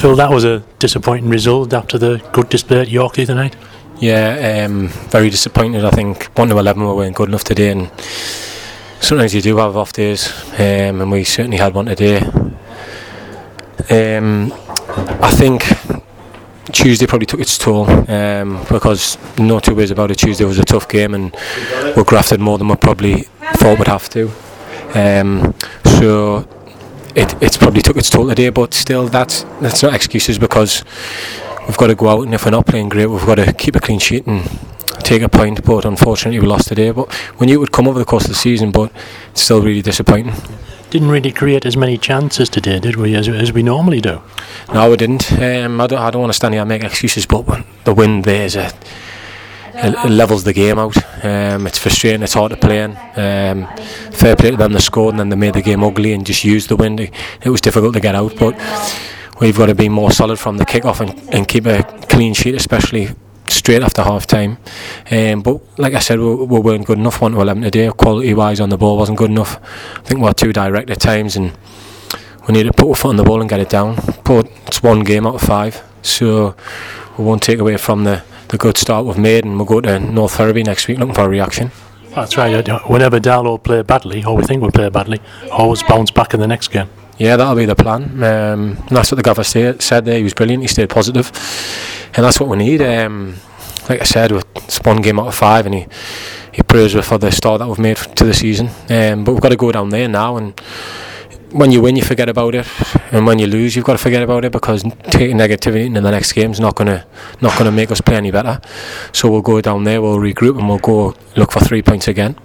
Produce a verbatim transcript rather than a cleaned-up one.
Phil, that was a disappointing result after the good display at York the other night. Yeah, um, very disappointed. I think one to eleven we weren't good enough today, and sometimes you do have off days, um, and we certainly had one today. Um, I think Tuesday probably took its toll, um, because no two ways about it, Tuesday was a tough game and we grafted more than we probably thought we'd have to. Um, so it, it's probably took its toll today, but still that's that's not excuses, because we've got to go out, and if we're not playing great we've got to keep a clean sheet and take a point. But unfortunately we lost today, but we knew it would come over the course of the season, but it's still really disappointing. Didn't really create as many chances today, did we, as, as we normally do? No, we didn't. Um, I don't. I don't want to stand here and make excuses, but the win there is a, it levels the game out. Um, it's frustrating. It's hard to play in. Um, fair play to them. They scored and then they made the game ugly and just used the win. It was difficult to get out, but we've got to be more solid from the kick-off and, and keep a clean sheet, especially straight after half time. Um, but like I said, we, we weren't good enough. one to eleven today, quality wise on the ball wasn't good enough. I think we were too direct at times, and we need to put our foot on the ball and get it down. But it's one game out of five, so we won't take away from the, the good start we've made, and we'll go to North Ferriby next week looking for a reaction. That's right. Whenever Darlow play badly, or we think we'll play badly, always bounce back in the next game. Yeah, that'll be the plan. Um, and that's what the gaffer say, said there. He was brilliant. He stayed positive, and that's what we need. Um, like I said, it's one game out of five, and he he praised us for the start that we've made to the season. Um, but we've got to go down there now, and when you win, you forget about it, and when you lose, you've got to forget about it, because taking negativity into the next game is not gonna not gonna make us play any better. So we'll go down there, we'll regroup, and we'll go look for three points again.